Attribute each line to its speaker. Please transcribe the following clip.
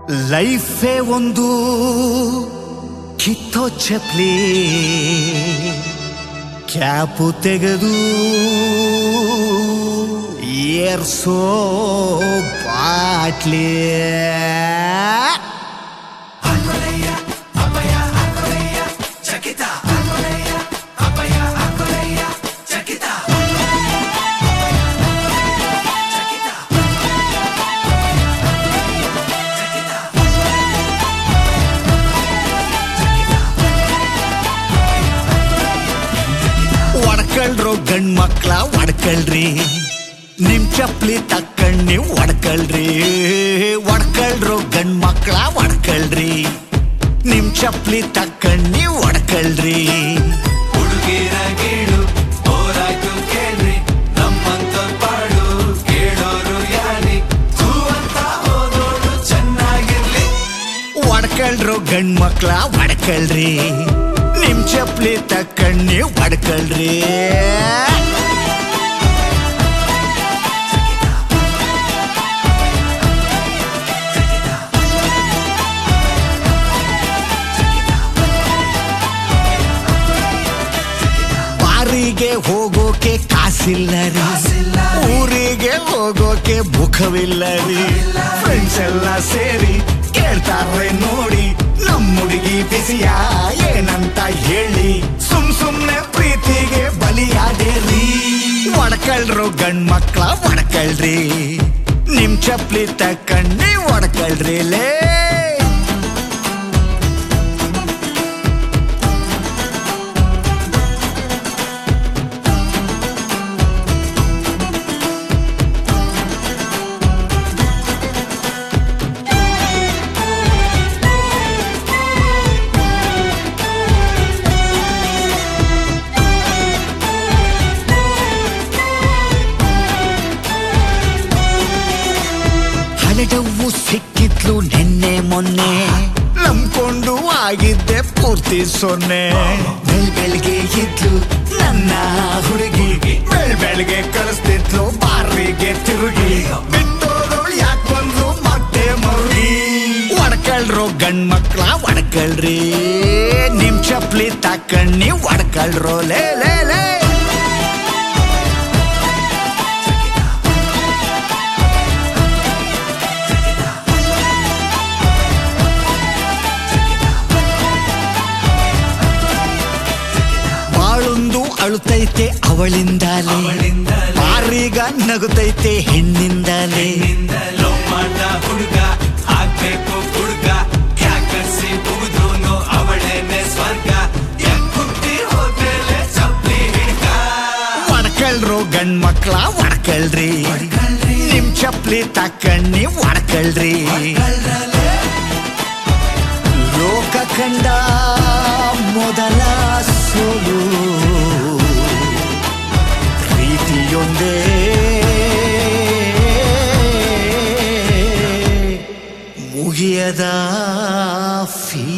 Speaker 1: ಲೈಫೇ ಒಂದು ಕಿತ್ತೋ ಚಪ್ಲಿ, ಕ್ಯಾಪು ತೆಗೆದು ಏರ್ಸೋ ಬಾಟ್ಲಿ. ಒಡ್ಕಳ್ರು ಗಂಡ್ ಮಕ್ಳ ಒಡ್ಕಳ್ರಿ, ನಿಮ್ ಚಪ್ಲಿ ತಕ್ಕಂಡ್ ನೀವ್ ಒಡ್ಕಳ್ರಿ. ಒಡ್ಕಳ್ರು ಗಂಡ್ ಮಕ್ಳ ಒಡ್ಕಳ್ರಿ, ನಿಮ್ ಚಪ್ಲಿ ತಕ್ಕಂಡ್ ನೀವ್ ಒಡ್ಕಳ್ರಿ.
Speaker 2: ಹುಡುಗಿರ ಗೀಳು ಹೋರಾಯ್ತು ಕೇಳ್ರಿ, ನಮ್ಮಂತ ಪಾಡು ಕೇಳೋರು ಯಾರಿ, ಹೂವಂತ ಹೋದೋಳು ಚೆನ್ನಾಗಿರ್ಲಿ.
Speaker 1: ಒಡ್ಕಳ್ರು ಗಂಡ್ ಮಕ್ಳ ಒಡ್ಕಳ್ರಿ, ನಿಮ್ ಚಪ್ಲಿ ತಕ್ಕಂಡ್ ನೀವ್ ಒಡ್ಕಳ್ರಿ. ಬಾರಿಗೆ ಹೋಗೋಕೆ ಕಾಸಿಲ್ಲ ರೀ, ಊರಿಗೆ ಹೋಗೋಕೆ ಮುಖವಿಲ್ಲ ರೀ. ಫ್ರೆಂಡ್ಸ್ ಎಲ್ಲ ಸೇರಿ ಕೇಳ್ತಾರೆ ನೋಡಿ, ನಮ್ ಹುಡುಗಿ ಬಿಸಿಯ ಏನಂತ ಹೇಳಿ, ಸುಮ್ನೆ ಪ್ರೀತಿಗೆ ಬಲಿಯಾದೇರಿ. ಒಡ್ಕಳ್ರು ಗಂಡ್ ಮಕ್ಳ ಒಡ್ಕಳ್ರಿ, ನಿಮ್ ಚಪ್ಲಿ ತಕ್ಕಂಡ್ ನೀವ್ ಒಡ್ಕಳ್ರಿ ಲೇ. ಹಳೆಡವು ಸಿಕ್ಕಿದ್ಲು ನೆನ್ನೆ ಮೊನ್ನೆ, ನಂಬ್ಕೊಂಡು ಆಗಿದ್ದೆ ಪೂರ್ತಿ ಸೊನ್ನೆ. ಬೆಳ್ಬೆಳ್ಗೆ ಇದ್ಲು ನನ್ನ ಹುಡುಗಿ, ಬೆಳ್ಬೆಳ್ಗೆ ಕಳಿಸ್ತಿದ್ಲು ಬಾರಿಗೆ ತಿರುಗಿ. ಬಿಟ್ಟೋದೋಳು ಯಾಕೆ ಬಂದ್ರು ಮತ್ತೆ ಮರುಗಿ. ಒಡ್ಕಳ್ರು ಗಂಡ್ ಮಕ್ಳ ಒಡ್ಕಳ್ರಿ, ನಿಮ್ ಚಪ್ಲಿ ತಕ್ಕಂಡ್ ನೀವ್ ಒಡ್ಕಳ್ರೋ ಲೇ ಲೇ ಲೇ. ಬಾಳೊಂದು ಅಳುತ್ತೈತೆ ಅವಳಿಂದಾಲೆ, ಬಾರೀಗ ನಗುತ್ತೈತೆ ಹೆಣ್ಣಿಂದಾಲೆ.
Speaker 2: ಮಾಡ ಹುಡುಗ ಆಗ್ಬೇಕು ಹುಡುಗ, ಯಾಕಸಿ ಮುಗಿದ್ರು ಅವಳೇನೆ ಸ್ವರ್ಗ, ಹುಟ್ಟಿ ಹೋದ್ಮೇಲೆ ಚಪ್ಲಿ ಹಿಡ್ಕ.
Speaker 1: ಒಡ್ಕಳ್ರು ಗಂಡ್ ಮಕ್ಳ ಒಡ್ಕಳ್ರಿ, ನಿಮ್ ಚಪ್ಲಿ ತಕ್ಕಂಡ್ ನೀವ್ ಒಡ್ಕಳ್ರಿ. ಲೋಕ ಕಂಡ ಮೊದಲ ಸೋಲು, ಪ್ರೀತಿಯೊಂದೇ ಮುಗಿಯದ ಫೀ.